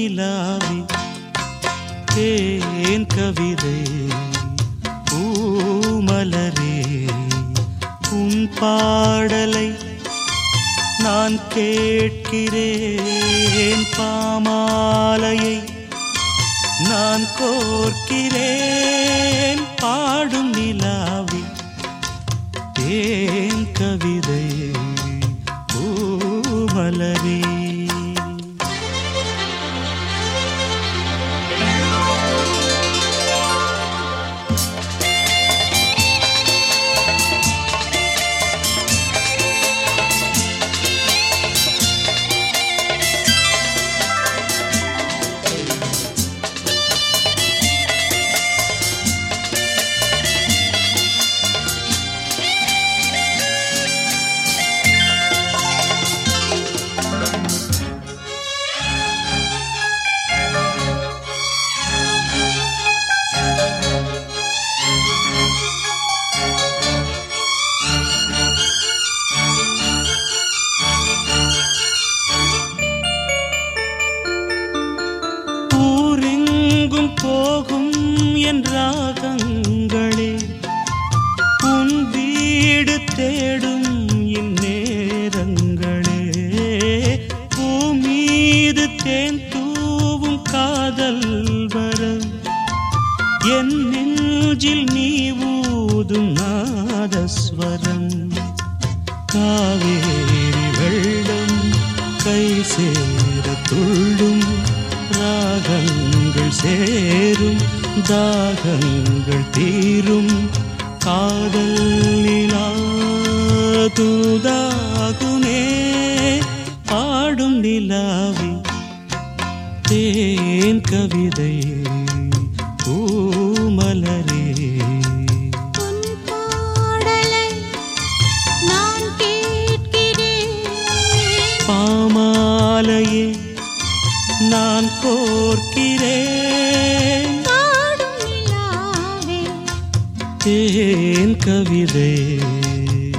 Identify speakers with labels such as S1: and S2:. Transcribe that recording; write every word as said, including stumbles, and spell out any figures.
S1: நிலாவே தேன் கவிதை பூமலரே உன் பாடலை நான் கேட்கிறேன் பாமாலையை நான் கோர்க்கிறேன் பாடும் நிலாவே தேன் கவிதை பூமலரே போகும் என் ராகங்களே உன் வீடு தேடும் இந்நேரங்களே பூமீது தேன் தூவும் காதல் வரம் என் நெஞ்சில் நீ ஊதும் நாதஸ்வரம் காவேரி வெள்ளம் கை சேர துள்ளும் ராகங்கள் சேரும் தாகங்கள் தீரும் காதல் நிலா தூதாகுமே பாடும் நிலாவே தேன் கவிதை பூமலரே பாமாலையே நான் கோர்க்கிறேன் தேன் கவிதை